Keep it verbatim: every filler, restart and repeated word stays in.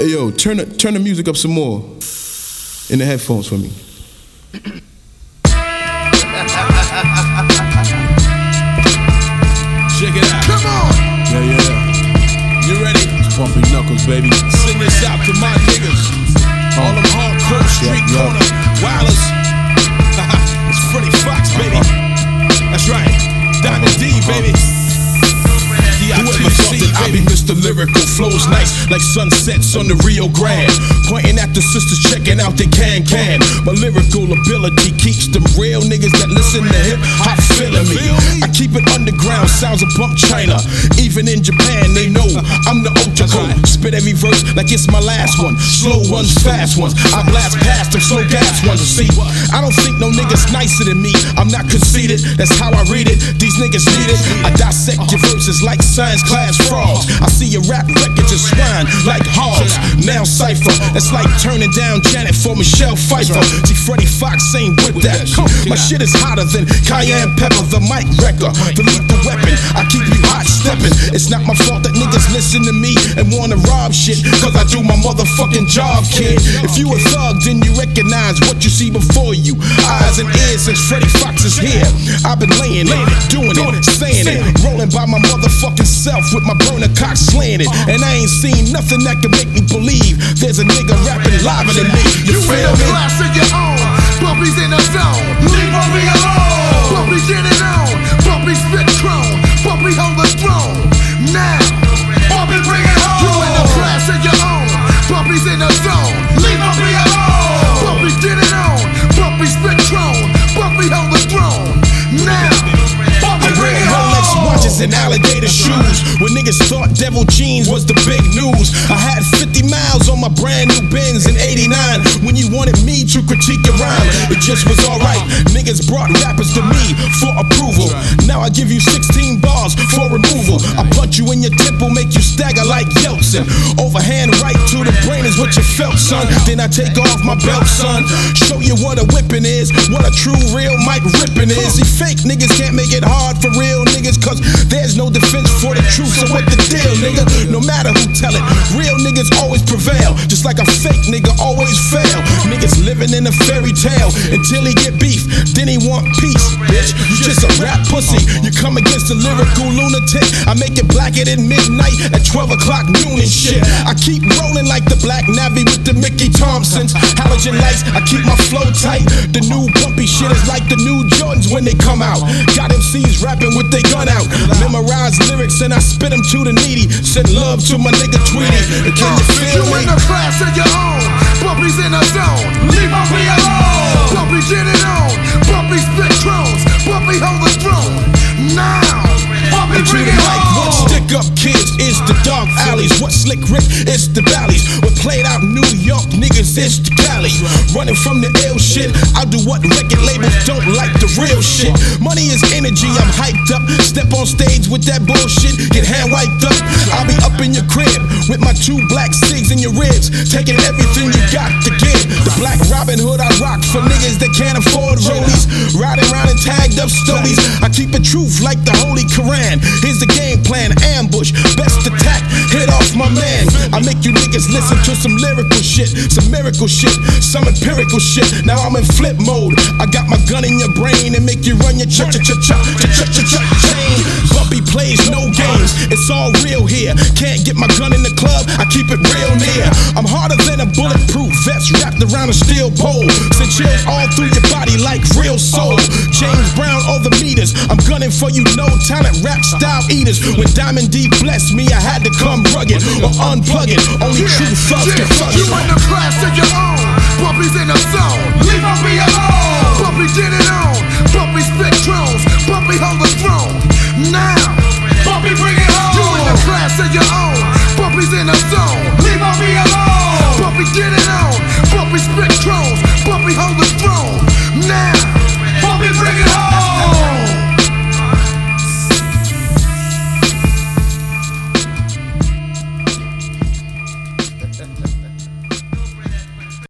Hey yo, turn the, turn the music up some more in the headphones for me. Check it out. Come on. Yeah, yeah. You ready? It's Bumpy Knuckles, baby. Send this out to my niggas. Oh. All them hardcore street Yeah, yeah. corner wilders. It's Freddie Fox, baby. Uh-huh. That's right. Diamond D, baby. Whoever thought that I be Mister Lyrical, flows nice like sunsets on the Rio Grande. Pointing at the sisters, checking out their can-can. My lyrical ability keeps them real niggas that listen to hip-hop feeling me. I keep it underground, sounds of Bump China. Even in Japan, they know I'm the Ochako. Spit every verse like it's my last one. Slow ones, fast ones. I blast past them, slow gas ones. See, I don't think no niggas nicer than me. I'm not conceited, that's how I read it. These niggas need it. I dissect your verses like science class frogs. I see your rap records as swine like hogs. Now cypher, that's like turning down Janet for Michelle Pfeiffer. See, Freddie Fox ain't with that. My shit is hotter than cayenne pepper, the mic wrecker, the lethal weapon. I keep you hot stepping. It's not my fault that niggas listen to me and wanna rob shit, cause I do my motherfucking job, kid. If you a thug, then you recognize what you see before you. Eyes and ears since Freddie Fox is here. I've been laying it, doing it, saying it, rolling by my motherfucking self with my burner cock slanted. And I ain't seen nothing that can make me believe there's a nigga rapping liver than me. You, You feel in a me? class of your own. Bumpy's in the zone. Leave Bumpy alone. Bumpy get it on. Bumpy spit chrome. Bumpy hold the throne. Now, Bumpy bring it home. You in a class of your own. Bumpy's in the zone. Leave Bumpy alone. Bumpy get it on. Bumpy spit chrome. Bumpy hold the throne. Now, Bumpy bring it home. Rolex watches and alligator shoes. When niggas thought devil jeans was the big news. I had fifty miles on my brand new Benz in eighty-nine. When you wanted me to critique your rhyme, it just was alright. Niggas brought rappers to me for approval. Now I give you sixteen bars for removal. I punch you in your temple, make you stagger like Yeltsin. Overhand right to the brain is what you felt, son. Then I take off my belt, son. Show you what a whipping is, what a true real mic ripping is. See, fake niggas can't make it hard for real niggas, cause there's no defense for the truth. So what the deal, nigga? No matter who tell it, real niggas always prevail. Just like a fake nigga always fail. Niggas living in a fairy tale until he get beef, then he want peace. Bitch, you just a rap pussy. You come against a lyrical lunatic. I make it blacker than midnight at twelve o'clock noon and shit. I keep rolling like the Black Navy with the Mickey Thompsons. Halogen lights, I keep my flow tight. The new bumpy shit is like the new Jordans when they come out. Got M Cs rapping with they gun out. Memorize lyrics and I spit them to the needy. Send love to my nigga Tweety. Can you feel You me? in a class of your own. Bumpy's in a zone. Leave Bumpy alone. Bumpy get it on. Bumpy spit crumbs. Bumpy hold the throne. Now, Bumpy bring it Like what home. stick up kids is the dark alleys. What slick Rick is the valleys. What played out New York niggas is the Cali. Running from the ill shit. I do what record labels don't like, the real shit. Money is energy, I'm hyped up. Step on stage with that bullshit, get hand wiped up. I'll be up in your crib with my two black cigs in your ribs, taking everything you got to give. The black Robin Hood I rock for niggas that can't afford rollies. Riding around in tagged up stories. I keep it truth like the Holy Quran. Here's the game plan, ambush, best attack, hit off my man. I make you niggas listen to some lyrical shit, some miracle shit, some empirical shit. Now I'm in flip mode. I got my gun in your brain and make you run your cha cha cha cha cha cha cha cha chain. Bumpy plays no games, it's all real here. Can't get my gun in the club, I keep it real near. I'm harder than a bulletproof vest wrapped around a steel pole. Send chills all through your body like real soul. James Brown, all the meters. I'm gunning for you, no talent, rap style eaters. When Diamond D blessed me, I had to come rugged or unplug it. Only true thugs can fuck You it. in the class of your own. Bumpy's in the zone. Leave Bumpy alone. Bumpy get it on. Bumpy spit crumbs. Bumpy hold